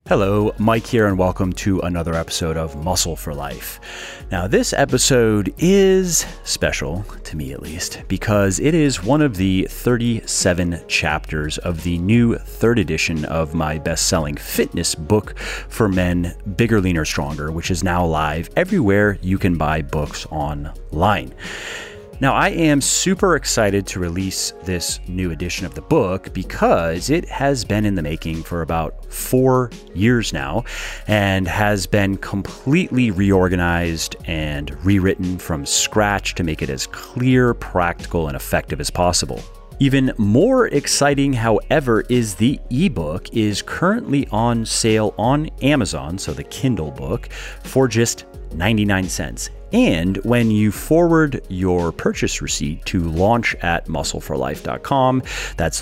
Hello, Mike here, and welcome to another episode of Muscle for Life. Now, this episode is special, to me at least, because it is one of the 37 chapters of the new third edition of my best-selling fitness book for men, Bigger, Leaner, Stronger, which is now live everywhere you can buy books online. Now, I am super excited to release this new edition of the book because it has been in the making for about 4 years now and has been completely reorganized and rewritten from scratch to make it as clear, practical, and effective as possible. Even more exciting, however, is the ebook is currently on sale on Amazon, so the Kindle book, for just 99 cents. And when you forward your purchase receipt to launch@muscleforlife.com, that's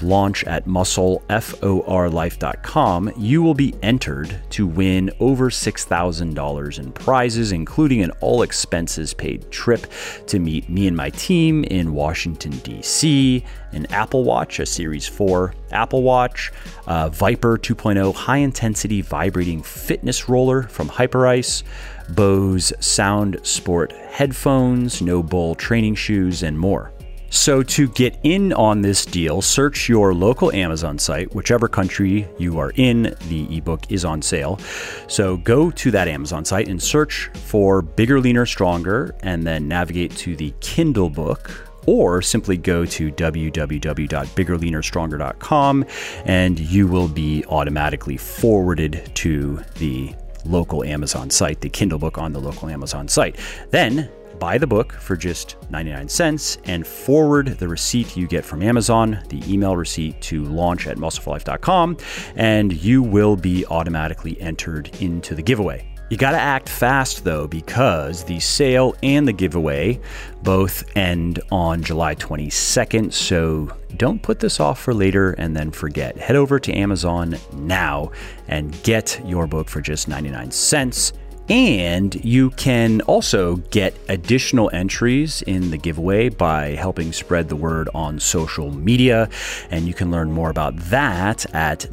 launch@muscleforlife.com, you will be entered to win over $6,000 in prizes, including an all expenses paid trip to meet me and my team in Washington, D.C., an Apple Watch, a Series 4 Apple Watch, Viper 2.0 high-intensity vibrating fitness roller from Hyperice, Bose Sound Sport headphones, No Bull training shoes, and more. So to get in on this deal, search your local Amazon site, whichever country you are in, the ebook is on sale. So go to that Amazon site and search for Bigger, Leaner, Stronger, and then navigate to the Kindle book, or simply go to www.biggerleanerstronger.com and you will be automatically forwarded to the local Amazon site, the Kindle book on the local Amazon site. Then buy the book for just 99 cents and forward the receipt you get from Amazon, the email receipt, to launch@muscleforlife.com, and you will be automatically entered into the giveaway. You got to act fast, though, because the sale and the giveaway both end on July 22nd, so don't put this off for later and then forget. Head over to Amazon now and get your book for just 99 cents. And you can also get additional entries in the giveaway by helping spread the word on social media. And you can learn more about that at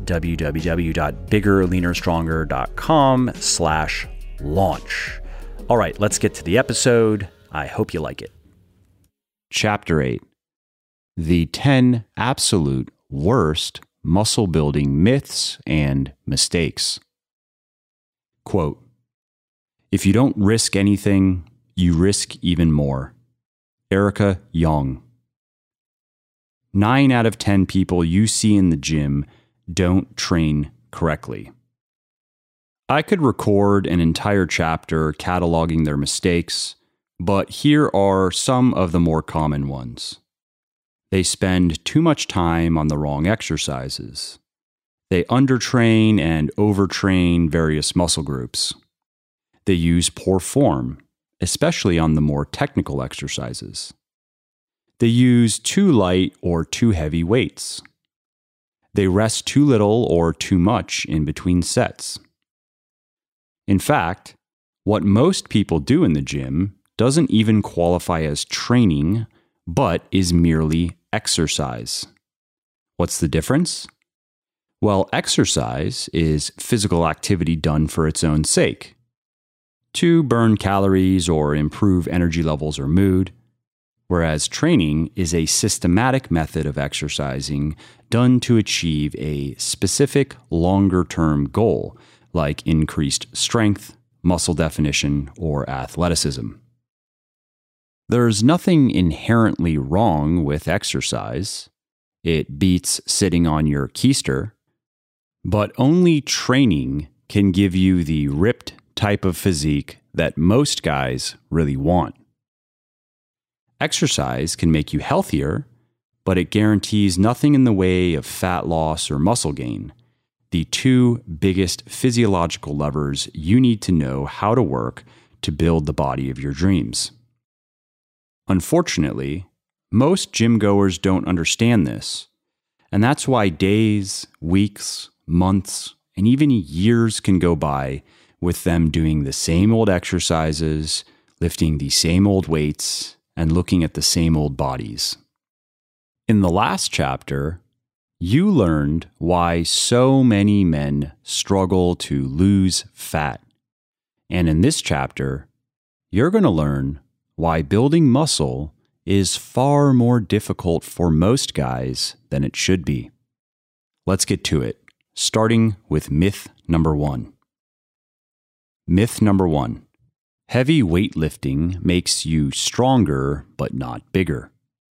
www.biggerleanerstronger.com/launch. All right, let's get to the episode. I hope you like it. Chapter 8, the 10 absolute worst muscle building myths and mistakes. Quote, "If you don't risk anything, you risk even more." Erica Young. 9 out of 10 people you see in the gym don't train correctly. I could record an entire chapter cataloging their mistakes, but here are some of the more common ones. They spend too much time on the wrong exercises. They undertrain and overtrain various muscle groups. They use poor form, especially on the more technical exercises. They use too light or too heavy weights. They rest too little or too much in between sets. In fact, what most people do in the gym doesn't even qualify as training, but is merely exercise. What's the difference? Well, exercise is physical activity done for its own sake, to burn calories or improve energy levels or mood, whereas training is a systematic method of exercising done to achieve a specific longer-term goal, like increased strength, muscle definition, or athleticism. There's nothing inherently wrong with exercise. It beats sitting on your keister, but only training can give you the ripped type of physique that most guys really want. Exercise can make you healthier, but it guarantees nothing in the way of fat loss or muscle gain, the two biggest physiological levers you need to know how to work to build the body of your dreams. Unfortunately, most gym goers don't understand this, and that's why days, weeks, months, and even years can go by with them doing the same old exercises, lifting the same old weights, and looking at the same old bodies. In the last chapter, you learned why so many men struggle to lose fat. And in this chapter, you're going to learn why building muscle is far more difficult for most guys than it should be. Let's get to it, starting with myth number 1. Myth number 1. Heavy weightlifting makes you stronger but not bigger.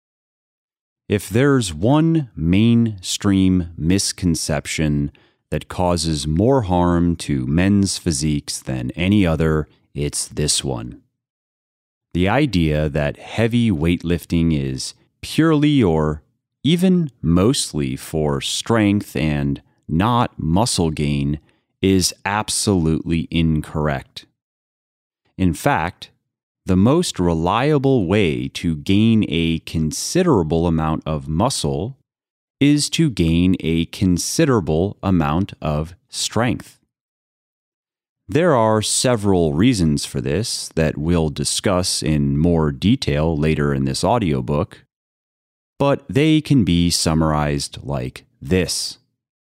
If there's one mainstream misconception that causes more harm to men's physiques than any other, it's this one. The idea that heavy weightlifting is purely or even mostly for strength and not muscle gain is absolutely incorrect. In fact, the most reliable way to gain a considerable amount of muscle is to gain a considerable amount of strength. There are several reasons for this that we'll discuss in more detail later in this audiobook, but they can be summarized like this.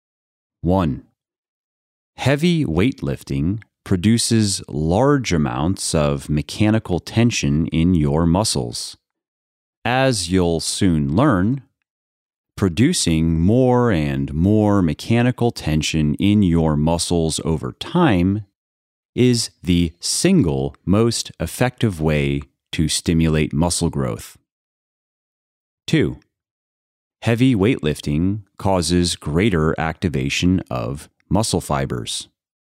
1. Heavy weightlifting produces large amounts of mechanical tension in your muscles. As you'll soon learn, producing more and more mechanical tension in your muscles over time is the single most effective way to stimulate muscle growth. 2. Heavy weightlifting causes greater activation of muscle fibers.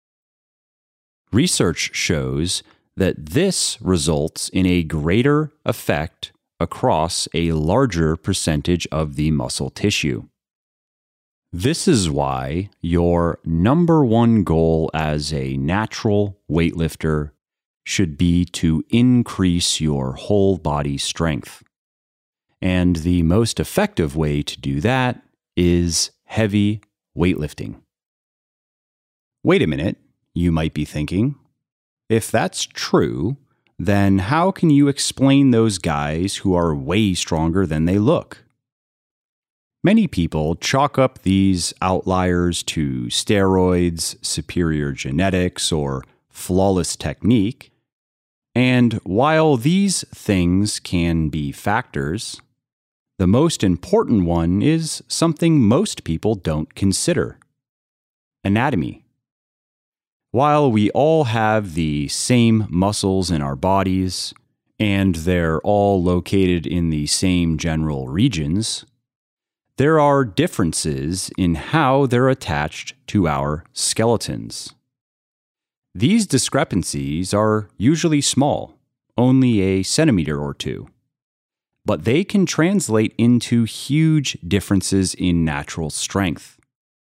Research shows that this results in a greater effect across a larger percentage of the muscle tissue. This is why your number one goal as a natural weightlifter should be to increase your whole body strength. And the most effective way to do that is heavy weightlifting. Wait a minute, you might be thinking. If that's true, then how can you explain those guys who are way stronger than they look? Many people chalk up these outliers to steroids, superior genetics, or flawless technique. And while these things can be factors, the most important one is something most people don't consider: anatomy. While we all have the same muscles in our bodies, and they're all located in the same general regions, there are differences in how they're attached to our skeletons. These discrepancies are usually small, only a centimeter or two, but they can translate into huge differences in natural strength.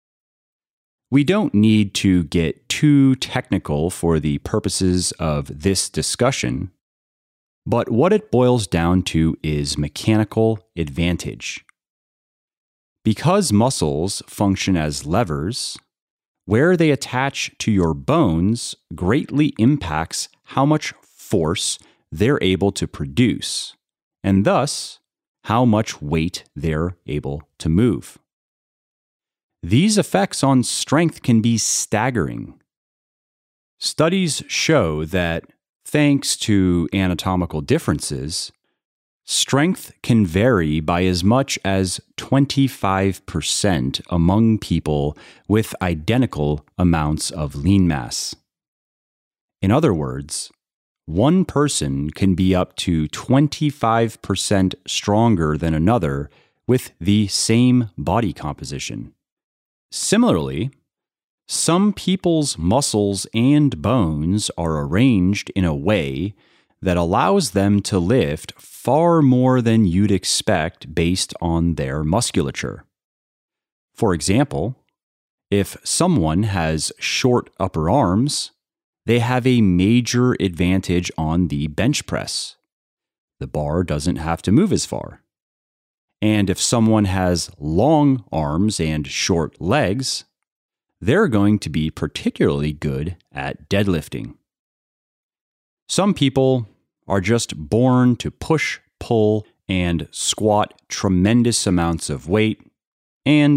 We don't need to get too technical for the purposes of this discussion, but what it boils down to is mechanical advantage. Because muscles function as levers, where they attach to your bones greatly impacts how much force they're able to produce, and thus how much weight they're able to move. These effects on strength can be staggering. Studies show that, thanks to anatomical differences, strength can vary by as much as 25% among people with identical amounts of lean mass. In other words, one person can be up to 25% stronger than another with the same body composition. Similarly, some people's muscles and bones are arranged in a way that allows them to lift far more than you'd expect based on their musculature. For example, if someone has short upper arms, they have a major advantage on the bench press. The bar doesn't have to move as far. And if someone has long arms and short legs, they're going to be particularly good at deadlifting. Some people are just born to push, pull, and squat tremendous amounts of weight, and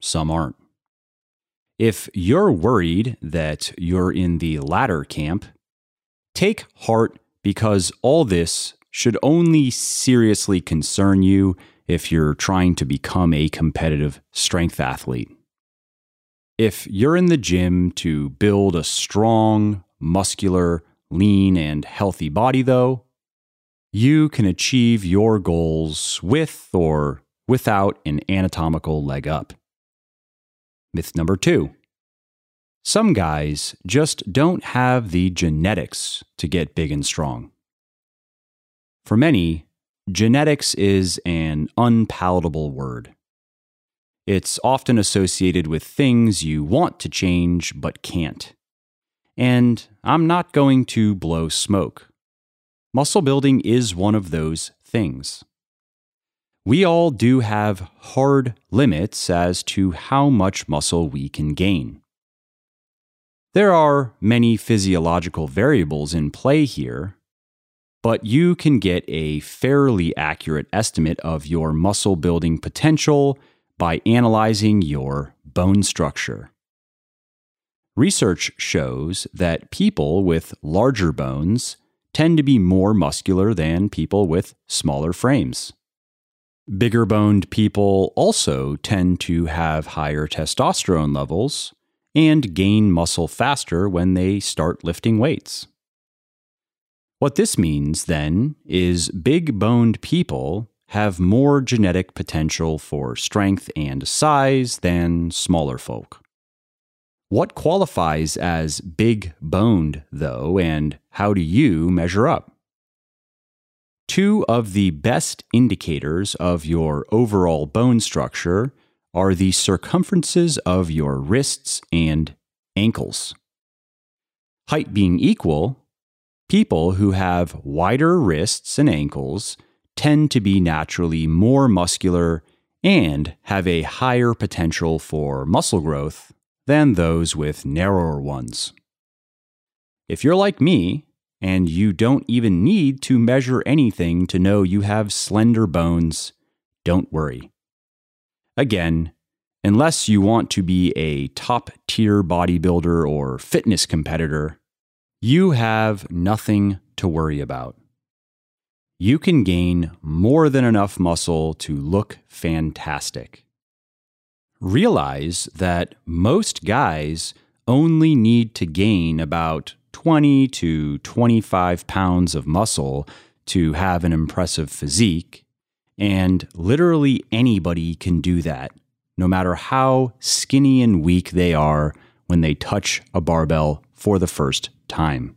some aren't. If you're worried that you're in the latter camp, take heart, because all this should only seriously concern you if you're trying to become a competitive strength athlete. If you're in the gym to build a strong, muscular, lean, and healthy body, though, you can achieve your goals with or without an anatomical leg up. Myth number 2. Some guys just don't have the genetics to get big and strong. For many, genetics is an unpalatable word. It's often associated with things you want to change but can't. And I'm not going to blow smoke. Muscle building is one of those things. We all do have hard limits as to how much muscle we can gain. There are many physiological variables in play here, but you can get a fairly accurate estimate of your muscle building potential by analyzing your bone structure. Research shows that people with larger bones tend to be more muscular than people with smaller frames. Bigger boned people also tend to have higher testosterone levels and gain muscle faster when they start lifting weights. What this means, then, is big boned people have more genetic potential for strength and size than smaller folk. What qualifies as big boned, though, and how do you measure up? 2 of the best indicators of your overall bone structure are the circumferences of your wrists and ankles. Height being equal, people who have wider wrists and ankles tend to be naturally more muscular and have a higher potential for muscle growth than those with narrower ones. If you're like me, and you don't even need to measure anything to know you have slender bones, don't worry. Again, unless you want to be a top-tier bodybuilder or fitness competitor, you have nothing to worry about. You can gain more than enough muscle to look fantastic. Realize that most guys only need to gain about 20 to 25 pounds of muscle to have an impressive physique, and literally anybody can do that, no matter how skinny and weak they are when they touch a barbell for the first time.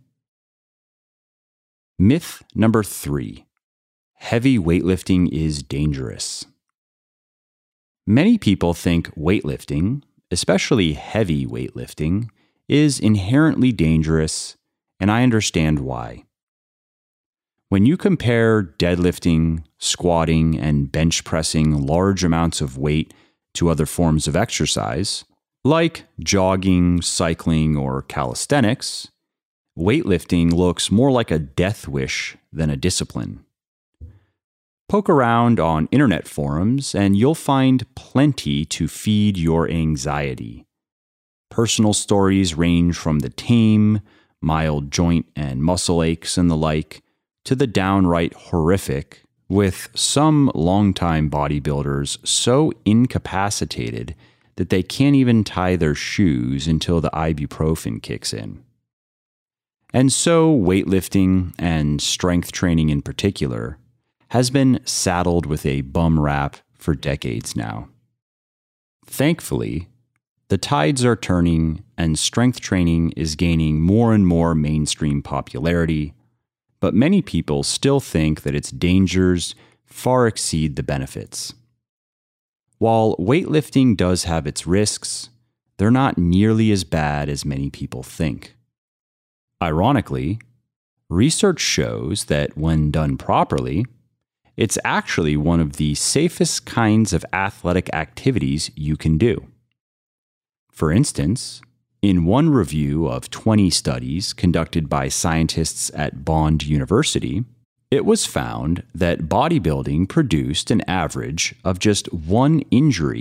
Myth number 3. Heavy weightlifting is dangerous. Many people think weightlifting, especially heavy weightlifting, is inherently dangerous, and I understand why. When you compare deadlifting, squatting, and bench pressing large amounts of weight to other forms of exercise, like jogging, cycling, or calisthenics, weightlifting looks more like a death wish than a discipline. Poke around on internet forums and you'll find plenty to feed your anxiety. Personal stories range from the tame, mild joint and muscle aches and the like, to the downright horrific, with some longtime bodybuilders so incapacitated that they can't even tie their shoes until the ibuprofen kicks in. And so weightlifting, and strength training in particular, has been saddled with a bum rap for decades now. Thankfully, the tides are turning and strength training is gaining more and more mainstream popularity, but many people still think that its dangers far exceed the benefits. While weightlifting does have its risks, they're not nearly as bad as many people think. Ironically, research shows that when done properly, it's actually one of the safest kinds of athletic activities you can do. For instance, in one review of 20 studies conducted by scientists at Bond University, it was found that bodybuilding produced an average of just 1 injury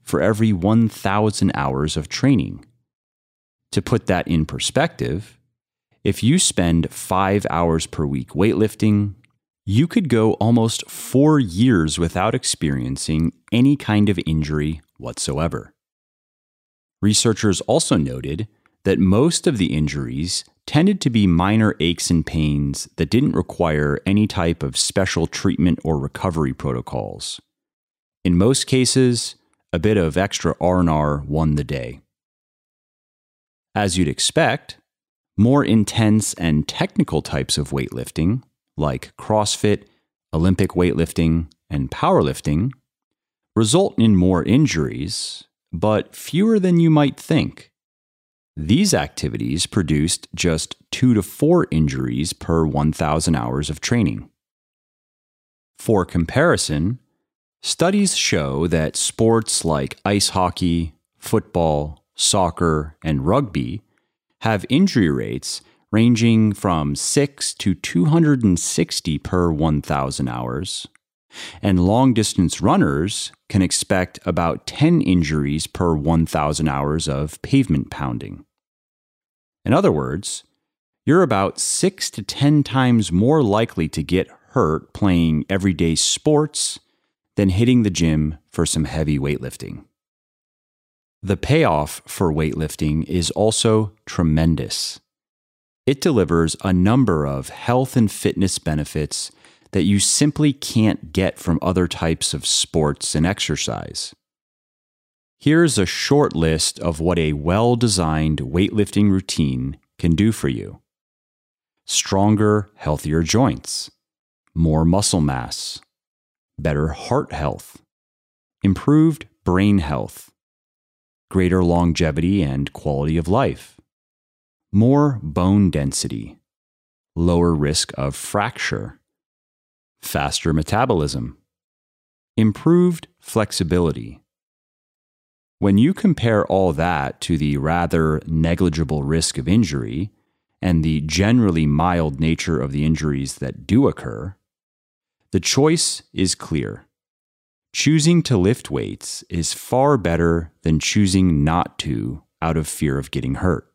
for every 1,000 hours of training. To put that in perspective, if you spend 5 hours per week weightlifting, you could go almost 4 years without experiencing any kind of injury whatsoever. Researchers also noted that most of the injuries tended to be minor aches and pains that didn't require any type of special treatment or recovery protocols. In most cases, a bit of extra R&R won the day. As you'd expect, more intense and technical types of weightlifting, like CrossFit, Olympic weightlifting, and powerlifting, result in more injuries, but fewer than you might think. These activities produced just 2 to 4 injuries per 1,000 hours of training. For comparison, studies show that sports like ice hockey, football, soccer, and rugby have injury rates ranging from 6 to 260 per 1,000 hours, and long-distance runners can expect about 10 injuries per 1,000 hours of pavement pounding. In other words, you're about 6 to 10 times more likely to get hurt playing everyday sports than hitting the gym for some heavy weightlifting. The payoff for weightlifting is also tremendous. It delivers a number of health and fitness benefits that you simply can't get from other types of sports and exercise. Here's a short list of what a well-designed weightlifting routine can do for you. Stronger, healthier joints, more muscle mass, better heart health, improved brain health, greater longevity and quality of life, more bone density, lower risk of fracture, faster metabolism, improved flexibility. When you compare all that to the rather negligible risk of injury and the generally mild nature of the injuries that do occur, the choice is clear. Choosing to lift weights is far better than choosing not to out of fear of getting hurt.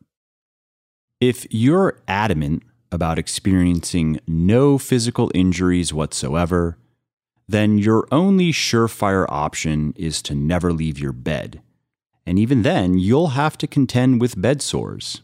If you're adamant about experiencing no physical injuries whatsoever, then your only surefire option is to never leave your bed. And even then, you'll have to contend with bed sores.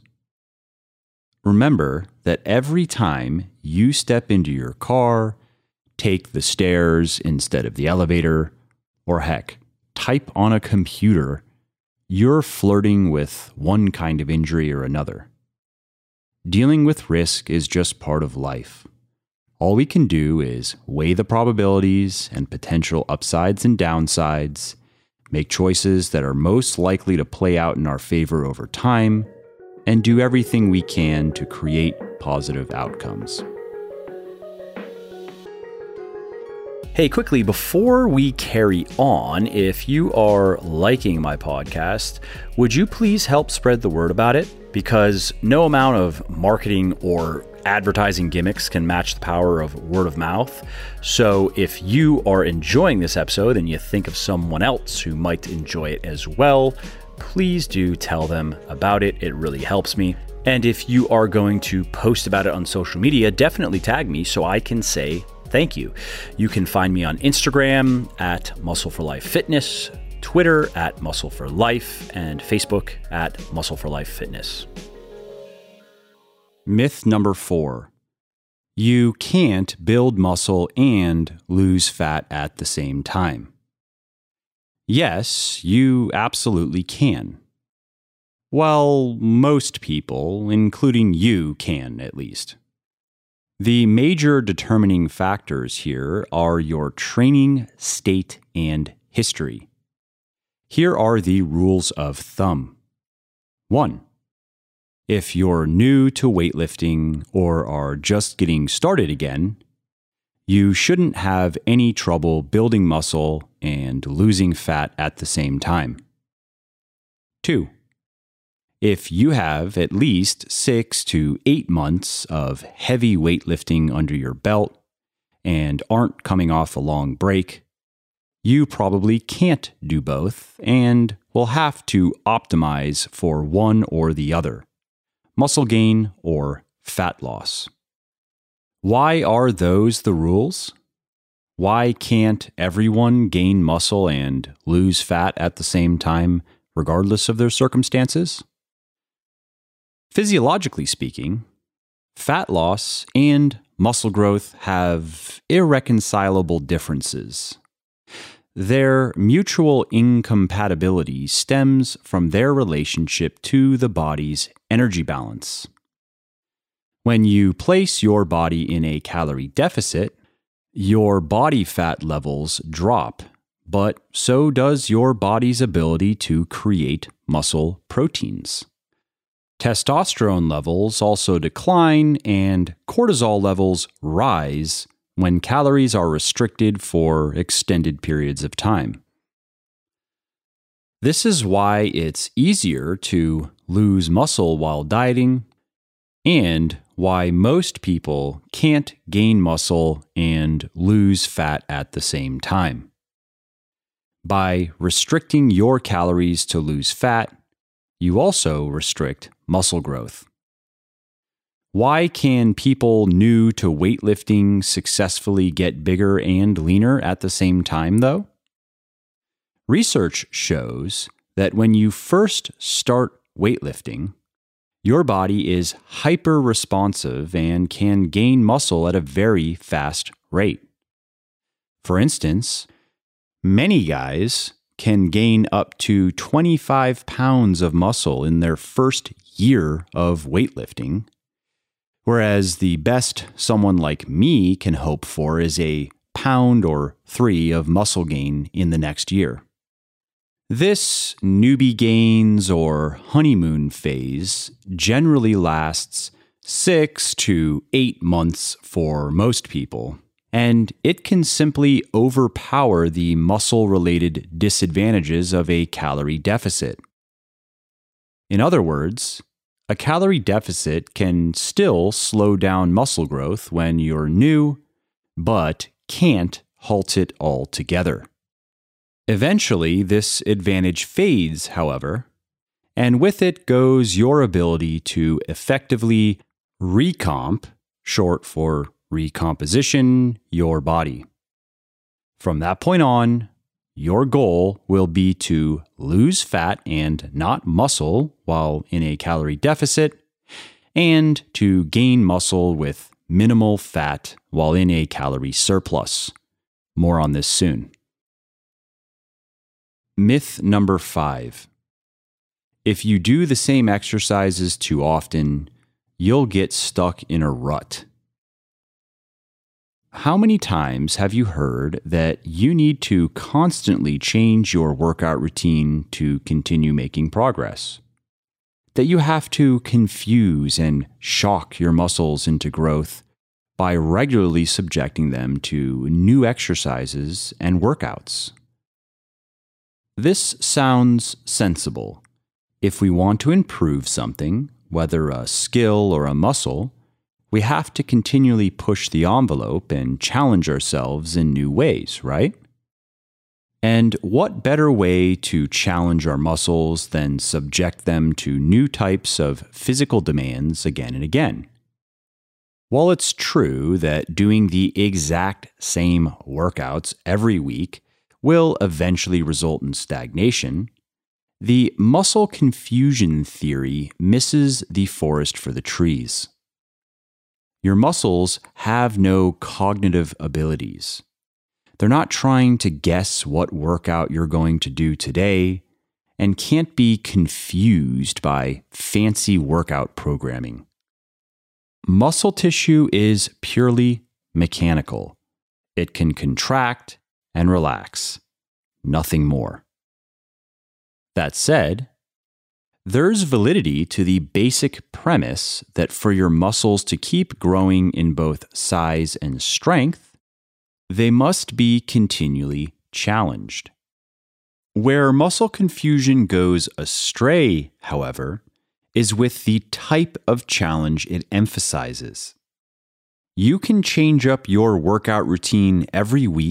Remember that every time you step into your car, take the stairs instead of the elevator, or heck, type on a computer, you're flirting with one kind of injury or another. Dealing with risk is just part of life. All we can do is weigh the probabilities and potential upsides and downsides, make choices that are most likely to play out in our favor over time, and do everything we can to create positive outcomes. Hey, quickly, before we carry on, if you are liking my podcast, would you please help spread the word about it? Because no amount of marketing or advertising gimmicks can match the power of word of mouth. So if you are enjoying this episode and you think of someone else who might enjoy it as well, please do tell them about it. It really helps me. And if you are going to post about it on social media, definitely tag me so I can say thank you. You can find me on Instagram at Muscle for Life Fitness, Twitter at Muscle for Life, and Facebook at Muscle for Life Fitness. Myth number 4. You can't build muscle and lose fat at the same time. Yes, you absolutely can. Well, most people, including you, can at least. The major determining factors here are your training, state, and history. Here are the rules of thumb. 1. If you're new to weightlifting or are just getting started again, you shouldn't have any trouble building muscle and losing fat at the same time. 2. If you have at least 6 to 8 months of heavy weightlifting under your belt and aren't coming off a long break, you probably can't do both and will have to optimize for one or the other, muscle gain or fat loss. Why are those the rules? Why can't everyone gain muscle and lose fat at the same time, regardless of their circumstances? Physiologically speaking, fat loss and muscle growth have irreconcilable differences. Their mutual incompatibility stems from their relationship to the body's energy balance. When you place your body in a calorie deficit, your body fat levels drop, but so does your body's ability to create muscle proteins. Testosterone levels also decline and cortisol levels rise when calories are restricted for extended periods of time. This is why it's easier to lose muscle while dieting, and why most people can't gain muscle and lose fat at the same time. By restricting your calories to lose fat, you also restrict muscle growth. Why can people new to weightlifting successfully get bigger and leaner at the same time, though? Research shows that when you first start weightlifting, your body is hyper-responsive and can gain muscle at a very fast rate. For instance, many guys can gain up to 25 pounds of muscle in their first year of weightlifting, whereas the best someone like me can hope for is a pound or 3 of muscle gain in the next year. This newbie gains or honeymoon phase generally lasts 6 to 8 months for most people, and it can simply overpower the muscle-related disadvantages of a calorie deficit. In other words, a calorie deficit can still slow down muscle growth when you're new, but can't halt it altogether. Eventually, this advantage fades, however, and with it goes your ability to effectively recomp, short for recomposition, your body. From that point on, your goal will be to lose fat and not muscle while in a calorie deficit, and to gain muscle with minimal fat while in a calorie surplus. More on this soon. Myth number 5. If you do the same exercises too often, you'll get stuck in a rut. How many times have you heard that you need to constantly change your workout routine to continue making progress? That you have to confuse and shock your muscles into growth by regularly subjecting them to new exercises and workouts? This sounds sensible. If we want to improve something, whether a skill or a muscle, we have to continually push the envelope and challenge ourselves in new ways, right? And what better way to challenge our muscles than subject them to new types of physical demands again and again? While it's true that doing the exact same workouts every week will eventually result in stagnation, the muscle confusion theory misses the forest for the trees. Your muscles have no cognitive abilities. They're not trying to guess what workout you're going to do today and can't be confused by fancy workout programming. Muscle tissue is purely mechanical. It can contract and relax, nothing more. That said, there's validity to the basic premise that for your muscles to keep growing in both size and strength, they must be continually challenged. Where muscle confusion goes astray, however, is with the type of challenge it emphasizes. You can change up your workout routine every week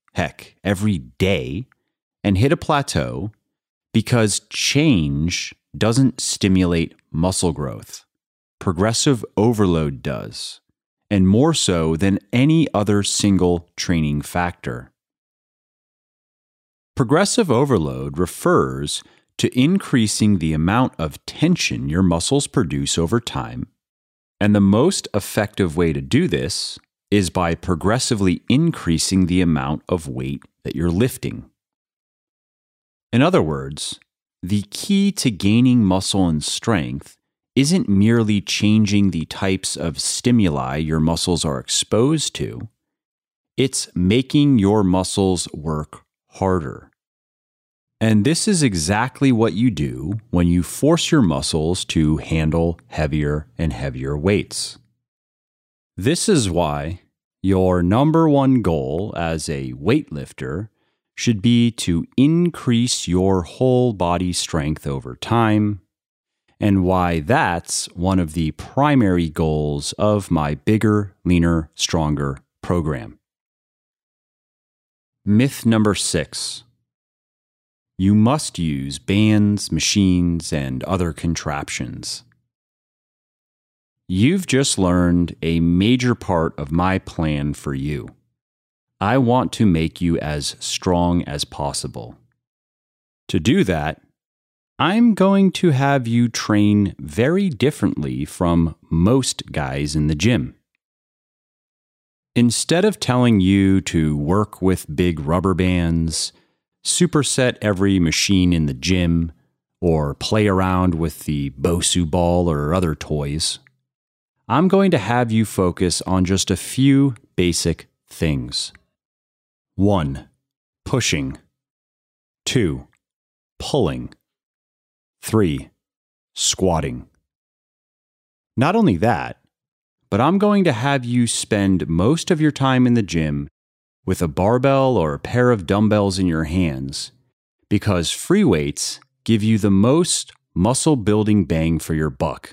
heck, every day, and hit a plateau because change doesn't stimulate muscle growth. Progressive overload does, and more so than any other single training factor. Progressive overload refers to increasing the amount of tension your muscles produce over time, and the most effective way to do this is by progressively increasing the amount of weight that you're lifting. In other words, the key to gaining muscle and strength isn't merely changing the types of stimuli your muscles are exposed to, it's making your muscles work harder. And this is exactly what you do when you force your muscles to handle heavier and heavier weights. This is why your number one goal as a weightlifter should be to increase your whole body strength over time, and why that's one of the primary goals of my Bigger, Leaner, Stronger program. Myth number 6. You must use bands, machines, and other contraptions. You've just learned a major part of my plan for you. I want to make you as strong as possible. To do that, I'm going to have you train very differently from most guys in the gym. Instead of telling you to work with big rubber bands, superset every machine in the gym, or play around with the Bosu ball or other toys, I'm going to have you focus on just a few basic things. 1. Pushing. 2. Pulling. 3. Squatting. Not only that, but I'm going to have you spend most of your time in the gym with a barbell or a pair of dumbbells in your hands, because free weights give you the most muscle building bang for your buck.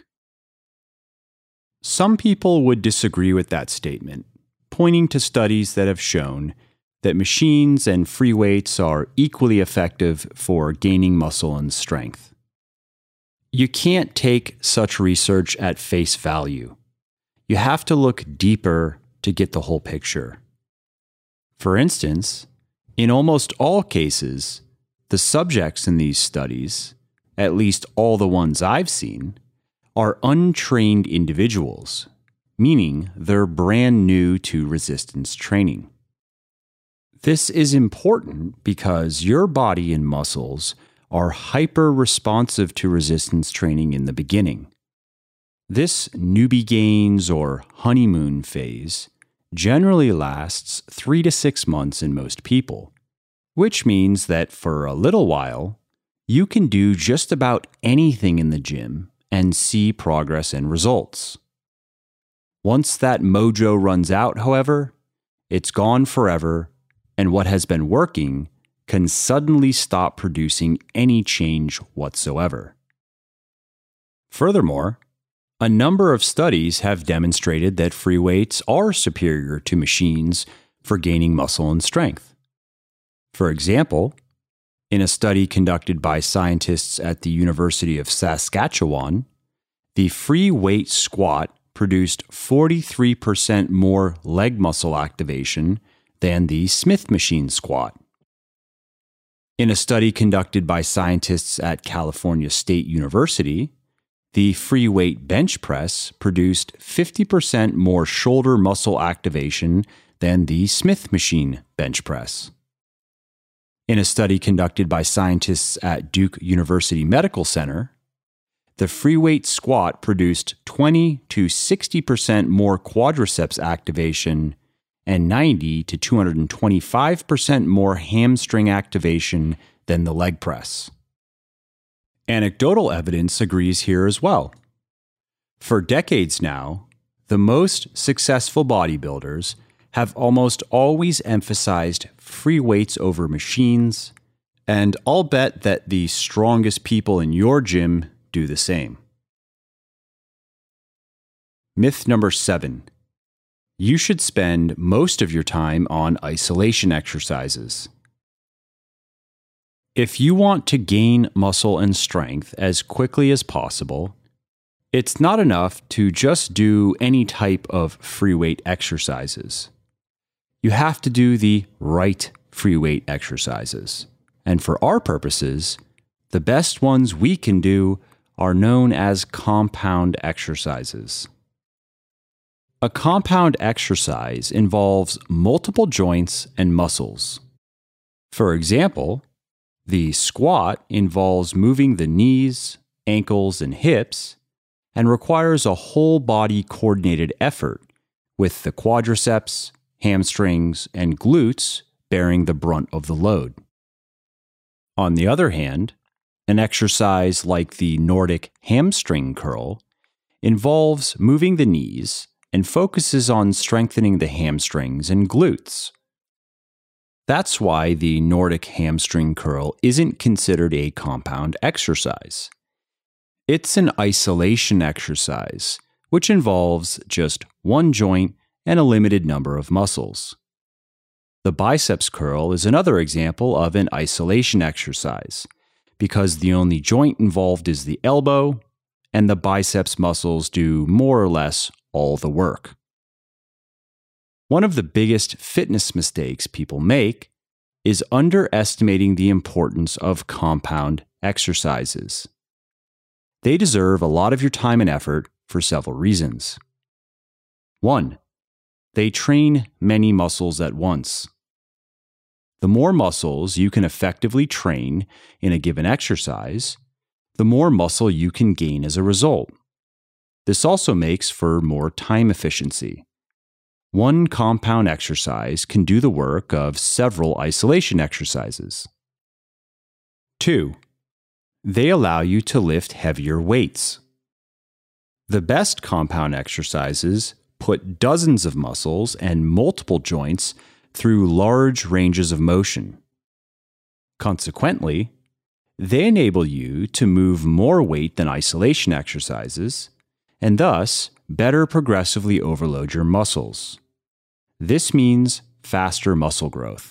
Some people would disagree with that statement, pointing to studies that have shown that machines and free weights are equally effective for gaining muscle and strength. You can't take such research at face value. You have to look deeper to get the whole picture. For instance, in almost all cases, the subjects in these studies, at least all the ones I've seen, are untrained individuals, meaning they're brand new to resistance training. This is important because your body and muscles are hyper-responsive to resistance training in the beginning. This newbie gains or honeymoon phase generally lasts 3 to 6 months in most people, which means that for a little while, you can do just about anything in the gym and see progress and results. Once that mojo runs out, however, it's gone forever, and what has been working can suddenly stop producing any change whatsoever. Furthermore, a number of studies have demonstrated that free weights are superior to machines for gaining muscle and strength. For example, in a study conducted by scientists at the University of Saskatchewan, the free weight squat produced 43% more leg muscle activation than the Smith machine squat. In a study conducted by scientists at California State University, the free weight bench press produced 50% more shoulder muscle activation than the Smith machine bench press. In a study conducted by scientists at Duke University Medical Center, the free weight squat produced 20 to 60% more quadriceps activation and 90 to 225% more hamstring activation than the leg press. Anecdotal evidence agrees here as well. For decades now, the most successful bodybuilders have almost always emphasized free weights over machines, and I'll bet that the strongest people in your gym do the same. Myth number 7. You should spend most of your time on isolation exercises. If you want to gain muscle and strength as quickly as possible, it's not enough to just do any type of free weight exercises. You have to do the right free weight exercises. And for our purposes, the best ones we can do are known as compound exercises. A compound exercise involves multiple joints and muscles. For example, the squat involves moving the knees, ankles, and hips and requires a whole body coordinated effort with the quadriceps, hamstrings, and glutes bearing the brunt of the load. On the other hand, an exercise like the Nordic hamstring curl involves moving the knees and focuses on strengthening the hamstrings and glutes. That's why the Nordic hamstring curl isn't considered a compound exercise. It's an isolation exercise, which involves just one joint and a limited number of muscles. The biceps curl is another example of an isolation exercise, because the only joint involved is the elbow, and the biceps muscles do more or less all the work. One of the biggest fitness mistakes people make is underestimating the importance of compound exercises. They deserve a lot of your time and effort for several reasons. 1. They train many muscles at once. The more muscles you can effectively train in a given exercise, the more muscle you can gain as a result. This also makes for more time efficiency. One compound exercise can do the work of several isolation exercises. 2. They allow you to lift heavier weights. The best compound exercises put dozens of muscles and multiple joints through large ranges of motion. Consequently, they enable you to move more weight than isolation exercises, and thus better progressively overload your muscles. This means faster muscle growth.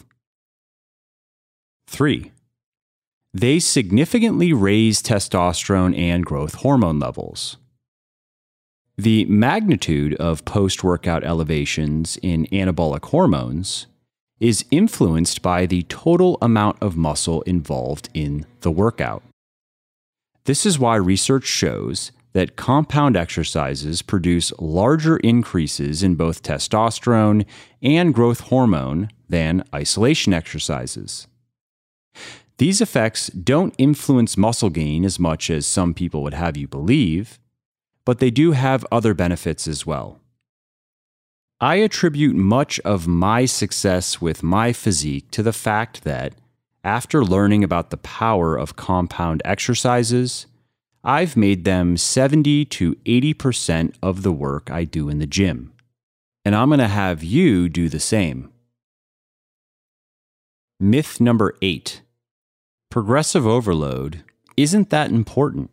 3. They significantly raise testosterone and growth hormone levels. The magnitude of post-workout elevations in anabolic hormones is influenced by the total amount of muscle involved in the workout. This is why research shows that compound exercises produce larger increases in both testosterone and growth hormone than isolation exercises. These effects don't influence muscle gain as much as some people would have you believe, but they do have other benefits as well. I attribute much of my success with my physique to the fact that, after learning about the power of compound exercises, I've made them 70 to 80% of the work I do in the gym. And I'm going to have you do the same. Myth number 8. Progressive overload isn't that important.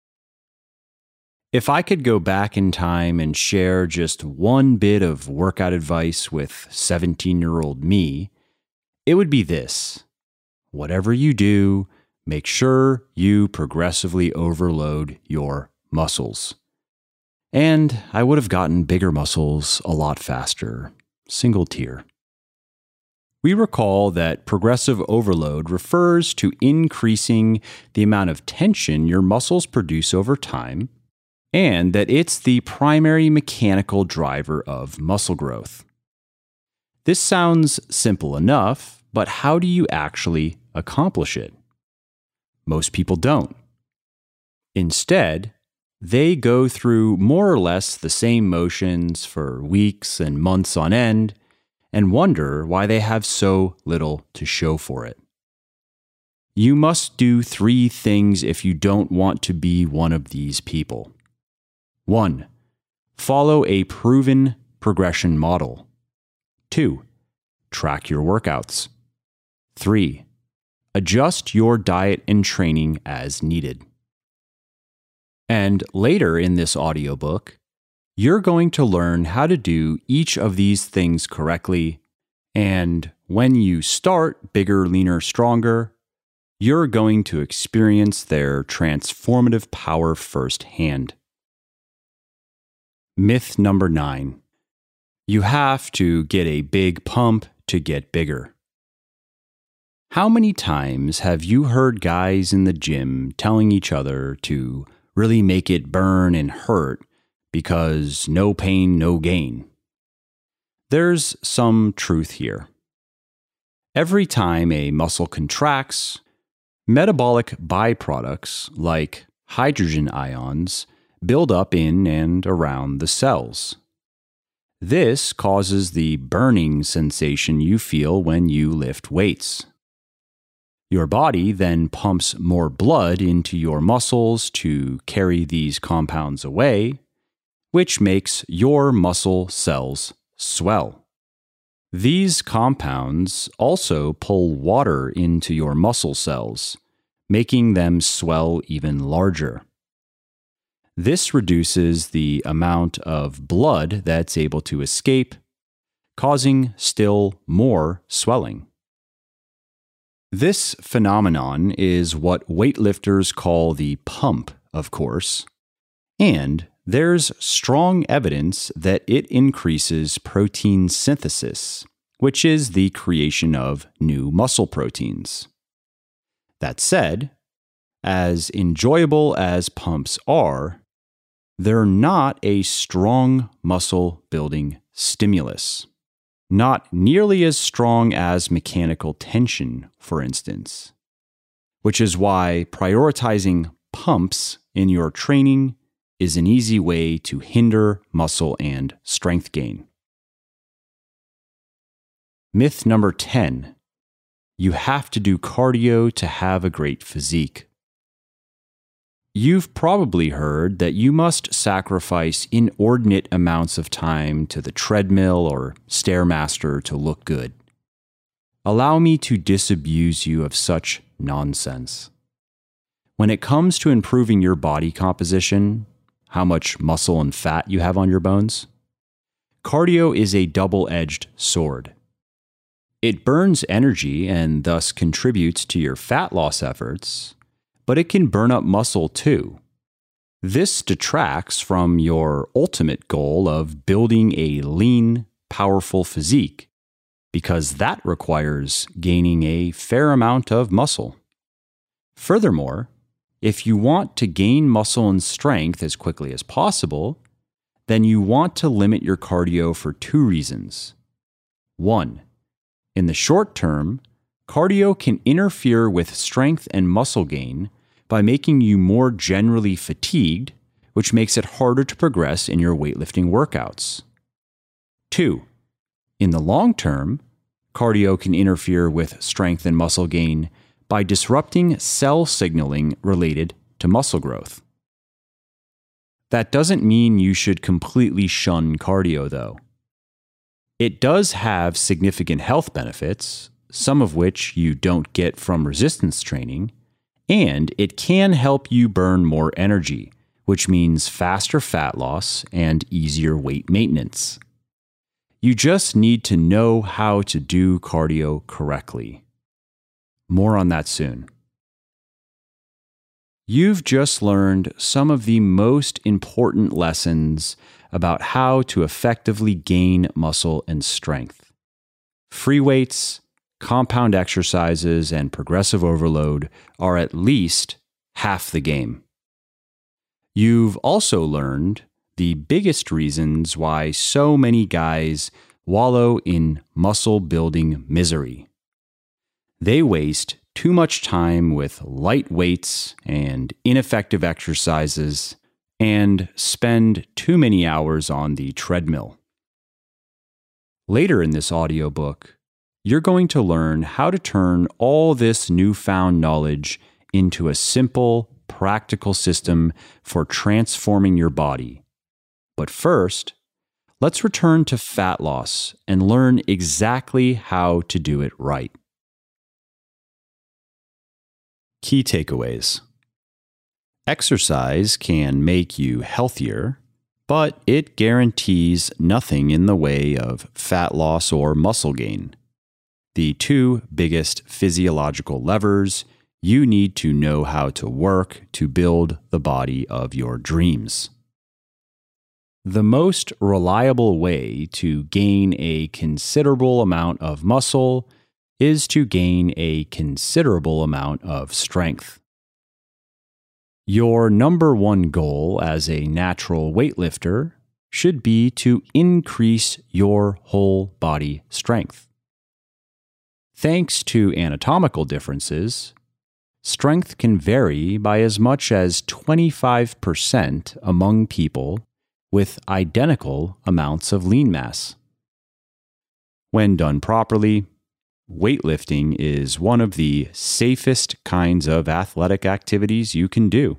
If I could go back in time and share just one bit of workout advice with 17-year-old me, it would be this. Whatever you do, make sure you progressively overload your muscles. And I would have gotten bigger muscles a lot faster. Single tier. We recall that progressive overload refers to increasing the amount of tension your muscles produce over time, and that it's the primary mechanical driver of muscle growth. This sounds simple enough, but how do you actually accomplish it? Most people don't. Instead, they go through more or less the same motions for weeks and months on end and wonder why they have so little to show for it. You must do 3 things if you don't want to be one of these people. 1. Follow a proven progression model. 2. Track your workouts. 3. Adjust your diet and training as needed. And later in this audiobook, You're going to learn how to do each of these things correctly, and when you start Bigger, Leaner, Stronger, you're going to experience their transformative power firsthand. Myth number 9. You have to get a big pump to get bigger. How many times have you heard guys in the gym telling each other to really make it burn and hurt because no pain, no gain? There's some truth here. Every time a muscle contracts, metabolic byproducts like hydrogen ions build up in and around the cells. This causes the burning sensation you feel when you lift weights. Your body then pumps more blood into your muscles to carry these compounds away, which makes your muscle cells swell. These compounds also pull water into your muscle cells, making them swell even larger. This reduces the amount of blood that's able to escape, causing still more swelling. This phenomenon is what weightlifters call the pump, of course, and there's strong evidence that it increases protein synthesis, which is the creation of new muscle proteins. That said, as enjoyable as pumps are, they're not a strong muscle building stimulus. Not nearly as strong as mechanical tension, for instance, which is why prioritizing pumps in your training is an easy way to hinder muscle and strength gain. Myth number 10. You have to do cardio to have a great physique. You've probably heard that you must sacrifice inordinate amounts of time to the treadmill or Stairmaster to look good. Allow me to disabuse you of such nonsense. When it comes to improving your body composition, how much muscle and fat you have on your bones, cardio is a double-edged sword. It burns energy and thus contributes to your fat loss efforts, but it can burn up muscle too. This detracts from your ultimate goal of building a lean, powerful physique, because that requires gaining a fair amount of muscle. Furthermore, if you want to gain muscle and strength as quickly as possible, then you want to limit your cardio for 2 reasons. 1. In the short term, cardio can interfere with strength and muscle gain by making you more generally fatigued, which makes it harder to progress in your weightlifting workouts. 2. In the long term, cardio can interfere with strength and muscle gain by disrupting cell signaling related to muscle growth. That doesn't mean you should completely shun cardio, though. It does have significant health benefits, some of which you don't get from resistance training, and it can help you burn more energy, which means faster fat loss and easier weight maintenance. You just need to know how to do cardio correctly. More on that soon. You've just learned some of the most important lessons about how to effectively gain muscle and strength. Free weights, compound exercises, and progressive overload are at least half the game. You've also learned the biggest reasons why so many guys wallow in muscle building misery. They waste too much time with light weights and ineffective exercises and spend too many hours on the treadmill. Later in this audiobook, you're going to learn how to turn all this newfound knowledge into a simple, practical system for transforming your body. But first, let's return to fat loss and learn exactly how to do it right. Key takeaways. Exercise can make you healthier, but it guarantees nothing in the way of fat loss or muscle gain. The two biggest physiological levers you need to know how to work to build the body of your dreams. The most reliable way to gain a considerable amount of muscle is to gain a considerable amount of strength. Your number one goal as a natural weightlifter should be to increase your whole body strength. Thanks to anatomical differences, strength can vary by as much as 25% among people with identical amounts of lean mass. When done properly, weightlifting is one of the safest kinds of athletic activities you can do.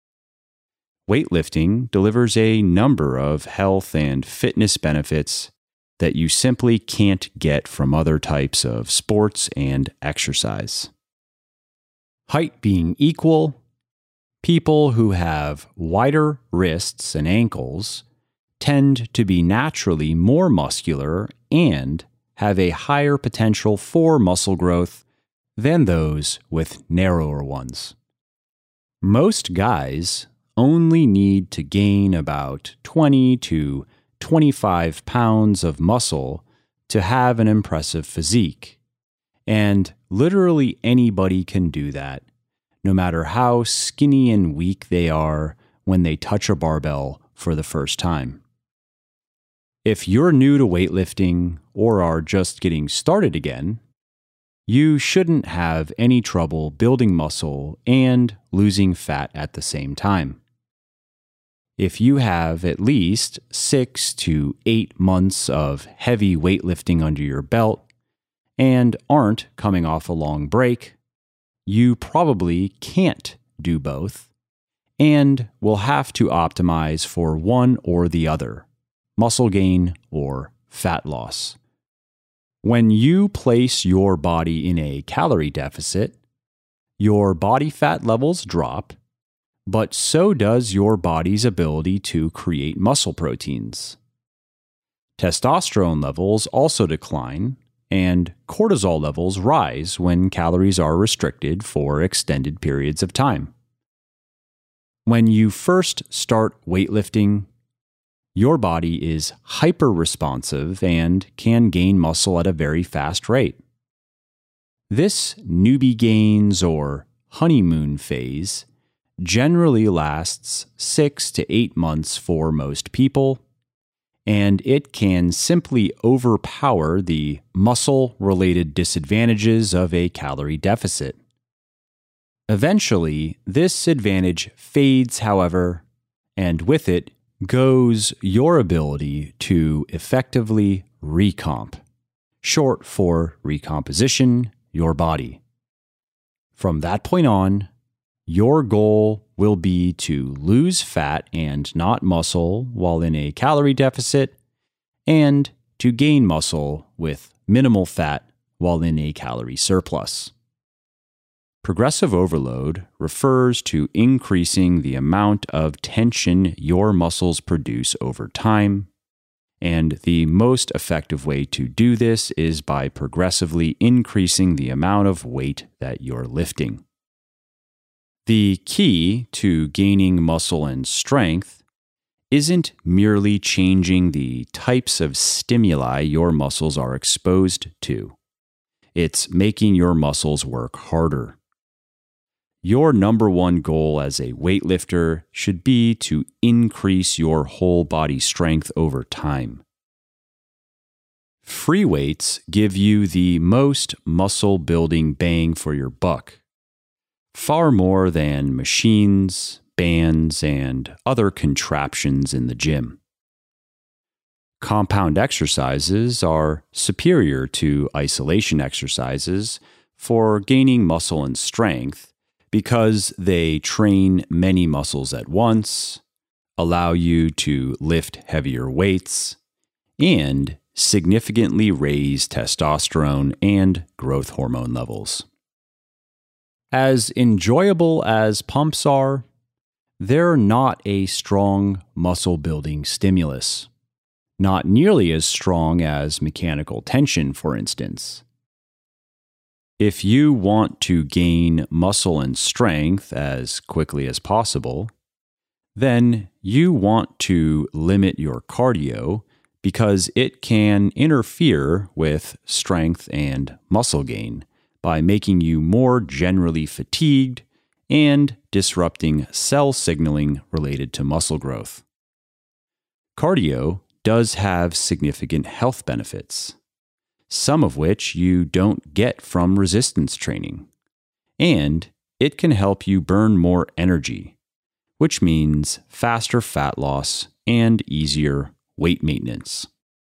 Weightlifting delivers a number of health and fitness benefits that you simply can't get from other types of sports and exercise. Height being equal, people who have wider wrists and ankles tend to be naturally more muscular and have a higher potential for muscle growth than those with narrower ones. Most guys only need to gain about 20 to 25 pounds of muscle to have an impressive physique, and literally anybody can do that, no matter how skinny and weak they are when they touch a barbell for the first time. If you're new to weightlifting or are just getting started again, you shouldn't have any trouble building muscle and losing fat at the same time. If you have at least 6 to 8 months of heavy weightlifting under your belt and aren't coming off a long break, you probably can't do both and will have to optimize for one or the other, muscle gain or fat loss. When you place your body in a calorie deficit, your body fat levels drop, but so does your body's ability to create muscle proteins. Testosterone levels also decline, and cortisol levels rise when calories are restricted for extended periods of time. When you first start weightlifting, your body is hyper-responsive and can gain muscle at a very fast rate. This newbie gains or honeymoon phase generally lasts 6 to 8 months for most people, and it can simply overpower the muscle-related disadvantages of a calorie deficit. Eventually, this advantage fades, however, and with it goes your ability to effectively recomp, short for recomposition, your body. From that point on, your goal will be to lose fat and not muscle while in a calorie deficit, and to gain muscle with minimal fat while in a calorie surplus. Progressive overload refers to increasing the amount of tension your muscles produce over time, and the most effective way to do this is by progressively increasing the amount of weight that you're lifting. The key to gaining muscle and strength isn't merely changing the types of stimuli your muscles are exposed to. It's making your muscles work harder. Your number one goal as a weightlifter should be to increase your whole body strength over time. Free weights give you the most muscle building bang for your buck, far more than machines, bands, and other contraptions in the gym. Compound exercises are superior to isolation exercises for gaining muscle and strength because they train many muscles at once, allow you to lift heavier weights, and significantly raise testosterone and growth hormone levels. As enjoyable as pumps are, they're not a strong muscle building stimulus. Not nearly as strong as mechanical tension, for instance. If you want to gain muscle and strength as quickly as possible, then you want to limit your cardio because it can interfere with strength and muscle gain by making you more generally fatigued and disrupting cell signaling related to muscle growth. Cardio does have significant health benefits, some of which you don't get from resistance training, and it can help you burn more energy, which means faster fat loss and easier weight maintenance.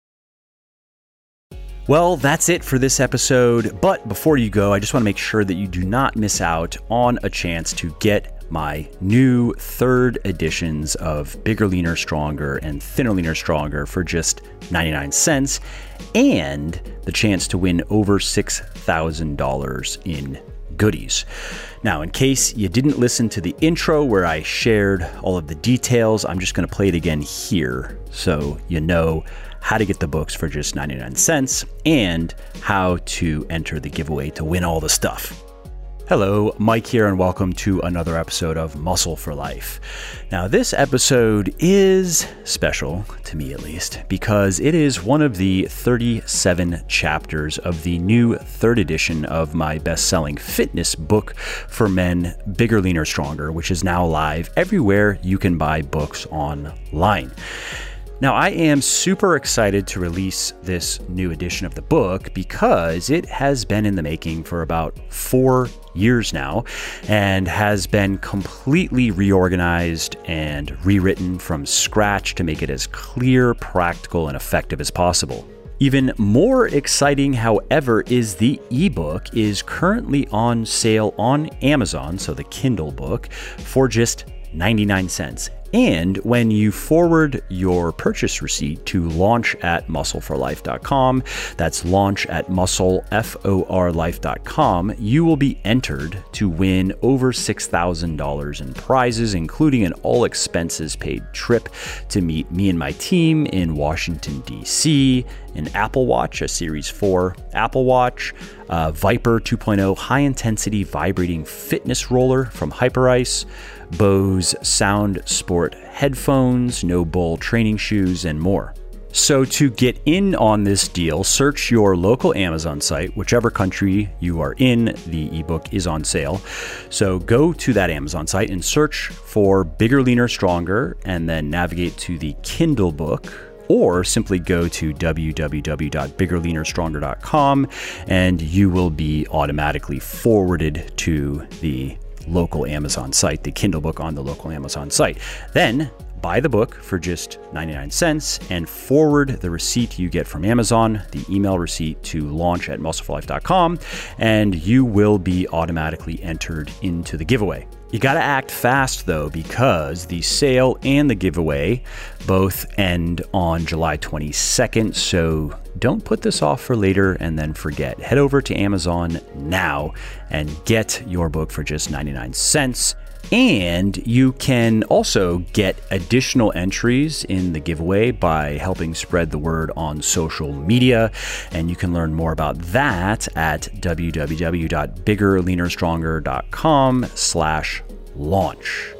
Well, that's it for this episode. But before you go, I just want to make sure that you do not miss out on a chance to get my new third editions of Bigger, Leaner, Stronger and Thinner, Leaner, Stronger for just 99 cents and the chance to win over $6,000 in goodies. Now, in case you didn't listen to the intro where I shared all of the details, I'm just going to play it again here so you know how to get the books for just 99 cents and how to enter the giveaway to win all the stuff. Hello, Mike here, and welcome to another episode of Muscle for Life. Now, this episode is special, to me at least, because it is one of the 37 chapters of the new third edition of my best-selling fitness book for men, Bigger, Leaner, Stronger, which is now live everywhere you can buy books online. Now, I am super excited to release this new edition of the book because it has been in the making for about 4 years now and has been completely reorganized and rewritten from scratch to make it as clear, practical, and effective as possible. Even more exciting, however, is the ebook is currently on sale on Amazon, so the Kindle book, for just 99 cents. And when you forward your purchase receipt to launch@muscleforlife.com, that's launch@muscleforlife.com, you will be entered to win over $6,000 in prizes, including an all expenses paid trip to meet me and my team in Washington, D.C., an Apple Watch, a Series 4 Apple Watch, Viper 2.0 high-intensity vibrating fitness roller from Hyperice, Bose Sound Sport headphones, No Bull training shoes, and more. So to get in on this deal, search your local Amazon site, whichever country you are in, the ebook is on sale. So go to that Amazon site and search for Bigger, Leaner, Stronger, and then navigate to the Kindle book, or simply go to www.biggerleanerstronger.com and you will be automatically forwarded to the local Amazon site, the Kindle book on the local Amazon site. Then buy the book for just 99 cents and forward the receipt you get from Amazon, the email receipt, to launch@muscleforlife.com, and you will be automatically entered into the giveaway. You got to act fast, though, because the sale and the giveaway both end on July 22nd, so don't put this off for later and then forget. Head over to Amazon now and get your book for just 99 cents. And you can also get additional entries in the giveaway by helping spread the word on social media. And you can learn more about that at www.biggerleanerstronger.com/launch.